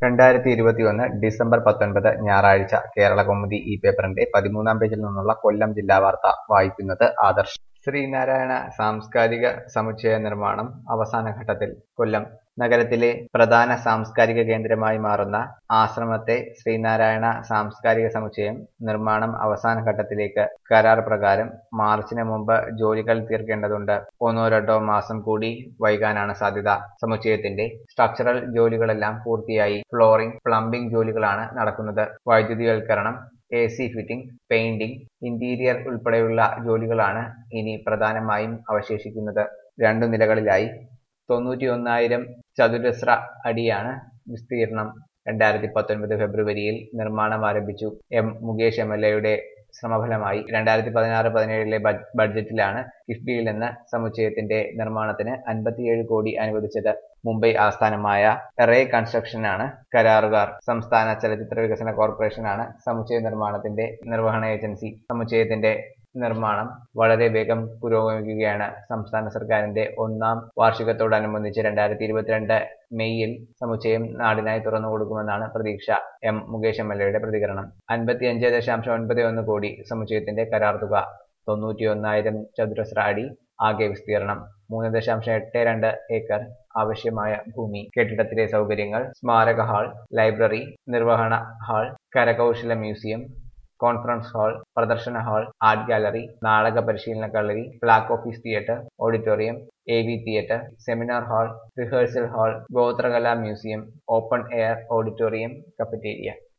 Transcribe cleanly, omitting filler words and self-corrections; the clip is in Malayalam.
2021 ഡിസംബർ 19 ഞായറാഴ്ച കേരളകൗമുദി ഈ പേപ്പറിന്റെ 13-ാം പേജിൽ നിന്നുള്ള കൊല്ലം ജില്ലാ വാർത്ത വായിക്കുന്നത് ആദർശ്. ശ്രീനാരായണ സാംസ്കാരിക സമുച്ചയ നിർമ്മാണം അവസാന ഘട്ടത്തിൽ. കൊല്ലം നഗരത്തിലെ പ്രധാന സാംസ്കാരിക കേന്ദ്രമായി മാറുന്ന ആശ്രമത്തെ ശ്രീനാരായണ സാംസ്കാരിക സമുച്ചയം നിർമ്മാണം അവസാന ഘട്ടത്തിലേക്ക്. കരാർ പ്രകാരം മാർച്ചിന് മുമ്പ് ജോലികൾ തീർക്കേണ്ടതുണ്ട്. 1-2 മാസം കൂടി വൈകാനാണ് സാധ്യത. സമുച്ചയത്തിന്റെ സ്ട്രക്ചറൽ ജോലികളെല്ലാം പൂർത്തിയായി. ഫ്ലോറിംഗ്, പ്ലംബിംഗ് ജോലികളാണ് നടക്കുന്നത്. വൈദ്യുതിവൽക്കരണം, AC ഫിറ്റിംഗ്, പെയിന്റിംഗ്, ഇന്റീരിയർ ഉൾപ്പെടെയുള്ള ജോലികളാണ് ഇനി പ്രധാനമായും അവശേഷിക്കുന്നത്. 2 നിലകളിലായി 91,000 ചതുരശ്ര അടിയാണ് വിസ്തീർണം. 2019 ഫെബ്രുവരിയിൽ നിർമ്മാണം ആരംഭിച്ചു. മുകേഷ് MLA ശ്രമഫലമായി 2016-17 ബഡ്ജറ്റിലാണ് കിഫ്ബിയിൽ നിന്ന് സമുച്ചയത്തിന്റെ നിർമ്മാണത്തിന് 57 കോടി അനുവദിച്ചത്. മുംബൈ ആസ്ഥാനമായ റേ കൺസ്ട്രക്ഷനാണ് കരാറുകാർ. സംസ്ഥാന ചലച്ചിത്ര വികസന കോർപ്പറേഷനാണ് സമുച്ചയ നിർമ്മാണത്തിന്റെ നിർവഹണ ഏജൻസി. സമുച്ചയത്തിന്റെ നിർമ്മാണം വളരെ വേഗം പുരോഗമിക്കുകയാണ്. സംസ്ഥാന സർക്കാരിന്റെ 1-ാം വാർഷികത്തോടനുബന്ധിച്ച് 2022 മെയ്യിൽ സമുച്ചയം നാടിനായി തുറന്നുകൊടുക്കുമെന്നാണ് പ്രതീക്ഷ. മുകേഷ് MLA പ്രതികരണം. 55.91 കോടി സമുച്ചയത്തിന്റെ കരാർ തുക. 91,000 ചതുരശ്ര അടി ആകെ വിസ്തീർണം. 3.82 ഏക്കർ ആവശ്യമായ ഭൂമി. കെട്ടിടത്തിലെ സൗകര്യങ്ങൾ: സ്മാരക ഹാൾ, ലൈബ്രറി, നിർവഹണ ഹാൾ, കരകൗശല മ്യൂസിയം, കോൺഫറൻസ് ഹാൾ, പ്രദർശന ഹാൾ, ആർട്ട് ഗാലറി, നാടക പരിശീലന കളരി, flag office theatre, auditorium, AV theatre, seminar hall, rehearsal hall, ഗോത്രകലാ museum, open air auditorium, cafeteria.